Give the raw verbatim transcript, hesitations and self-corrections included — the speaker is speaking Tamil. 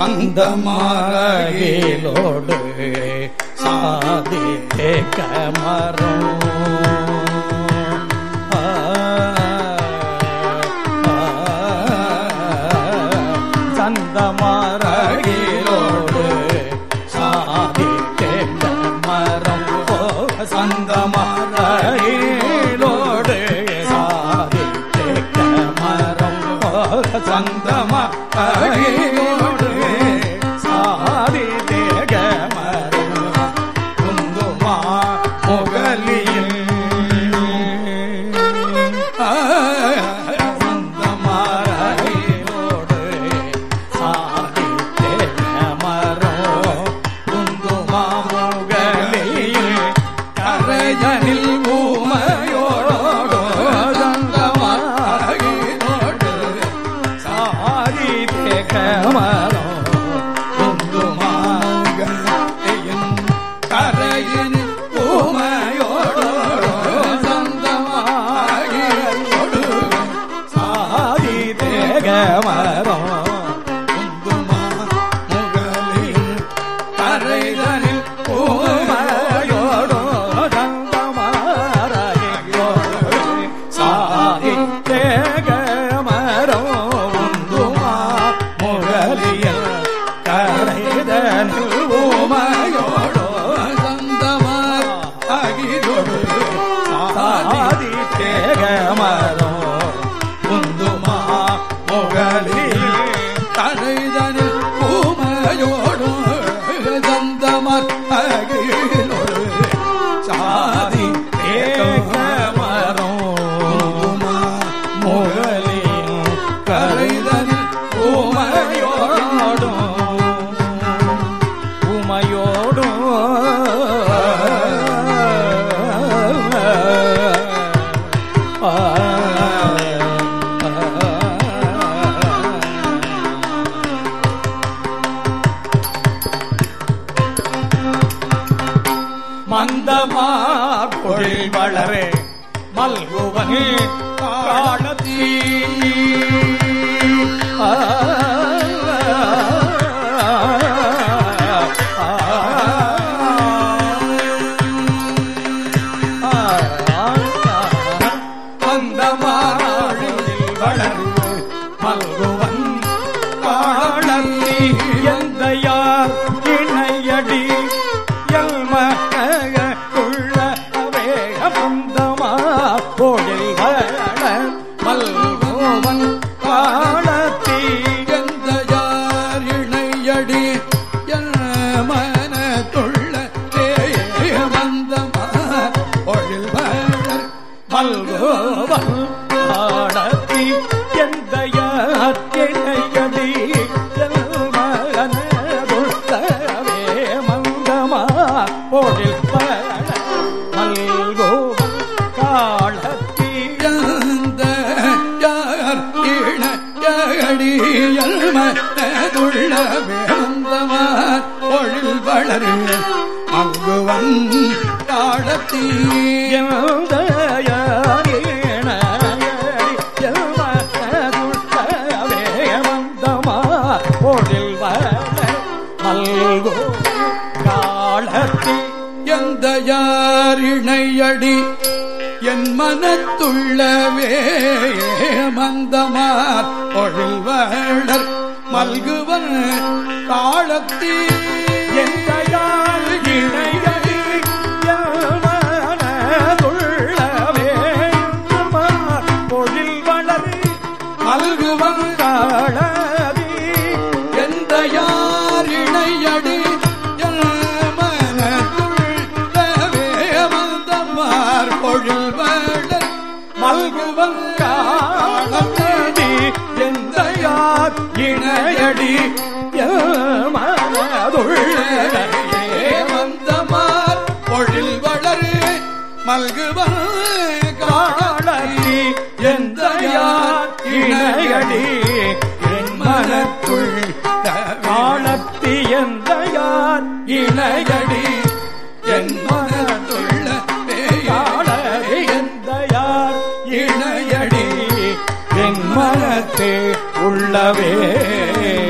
சந்தமாரகிலோடு சாதி தேக்கமரம் சந்தமாரகிலோடு சாதி தேக்கமரம் சந்தமாரகிலோடு சாதி தேக்கமரம் சந்தமாரகிலோடு சாதி தேக்கமரம் குந்துமா முகலியில் சந்தமாரகிலோடு சாதி தேக்கமரம் குந்துமா முகலியில் கரையனில் ஊமையோடு சந்தமாரகிலோடு சாதி தேக்கமரம் குந்துமா முகலியில் கரையனில் ஊமையோடு சந்தமாரகிலோடு சாதி தேக்கமரம் குந்துமா முகலியில் கரைதனில் ஊமையோடு சந்தமாரகிலோடு சாதி தேக்கமரம் குந்துமா முகலியில் கரைதனில் ஊமையோடு சந்தமாரகிலோடு சாதி தேக்கமரம் குந்துமா முகலியில் கரைதனில் ஊமையோடு சந்தமாரகிலோடு சாதி தேக்கமரம் குந்துமா முகலியில் கரைதனில் ஊமையோடும் ஊமையோடும் மந்தமார் பொழில் வளரே மல்குவனே காணத்தீ மந்தமாழில் வளரே மல்குவன் காணத்தீ எந்த யார் இணையடி உள்ளவே மந்தமா பொழில் மல்குவன் காணத்தீ எந்த யார் இணையடி மனத்துள்ள மந்தமா பொழில் மல்குவன் காணத்தீ எந்த யார் இணையடி மனதுள்ளவே மந்தமா பொழில் மல்குவன் காணத்தீ எந்த யார் இணையடியல் மனதுள்ளவே மந்தமா பொழில் வளரே மல்குவன் காணத்தீ எந்த யார் இணையடியல் மனதுள்ளவே மந்தமா பொழில் மல்குவன் காணத்தீ எந்த யார் இணையடி என் மனத்துள்ளவே மந்தமார் பொழில் வளர் மல்குவன் காணத்தீ எந்த யார் இணையடி என் மனத்துள்ளவே மந்தமார் பொழில் வளர் மல்குவன் காணத்தீ எந்த யார் இணையடி பொழில் வளர் மல்குவன் காணத்தீ எந்த யார் இணையடி மனதுள்ளவே மந்தமார் பொழில் வளர் மல்குவன் காணத்தீ எந்த யார் இணையடி என் மனத்துள் காணத்தீ எந்த யார் இணையடி என் மனத்துள்ள எந்த யார் இணையடி என் மனத்தே உள்ளவே